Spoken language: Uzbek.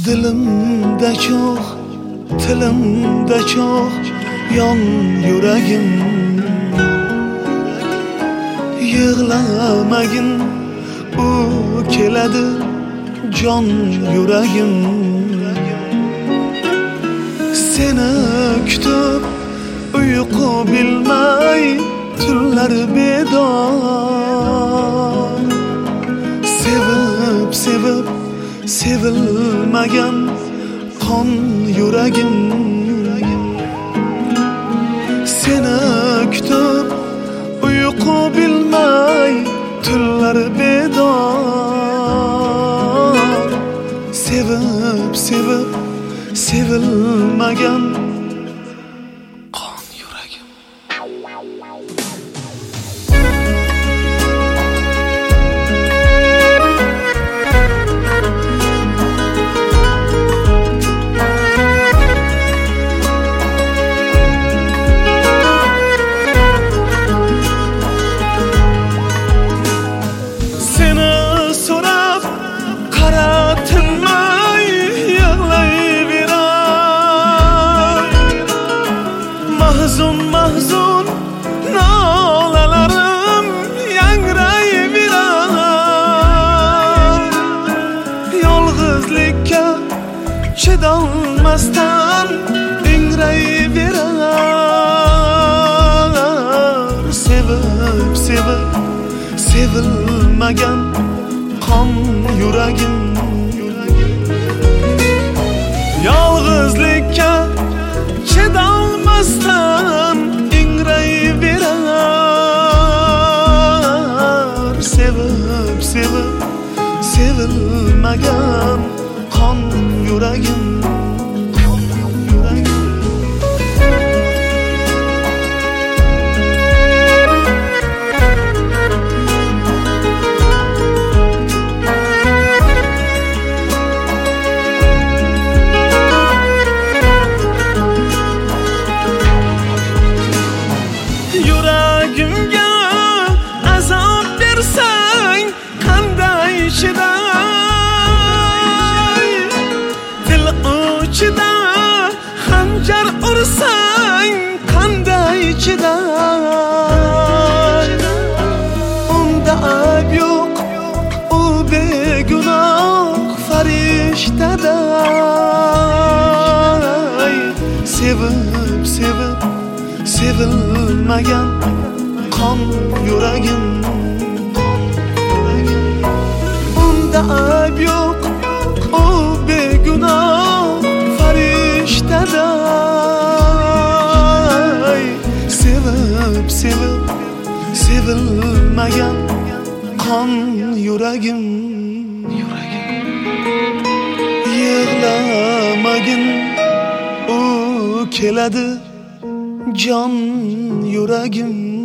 Dilimde çok, tilimde çok yon yuragim. Yig'lamagin, u keladi jon yuragim. Seni kutib uyqu bilmay tunlar bedor. Sevib sevib sevilmagan qon yuragim. Seni kutib uyqu bilmay tunlar bedor. Sevib sevib sevilmagan qon yuragim. Seni so'rab qaratilmay yig'layveray. Mahzun mahzun nolalarim yangrayveray. Yolg'izlikka chidolmasdan ingrayverar. Sevib sevib sevilmagan qon yuragim. Yolg'izlikka chidolmasdan ingrayverar. Sevib sevib sevilmagan qon yuragim. Yuragimga azob bersang qanday chiday. Dil uchida xanjar ursang qanday chiday. Unda ayb yo'q, u begunoh farishtaday. Sevib sevib sevilmagan qon yuragim. Unda ayb yo'q, u begunoh farishtaday. Sevib sevib sevilmagan qon yuragim. Yig'lamagin, u keladi jon yuragim.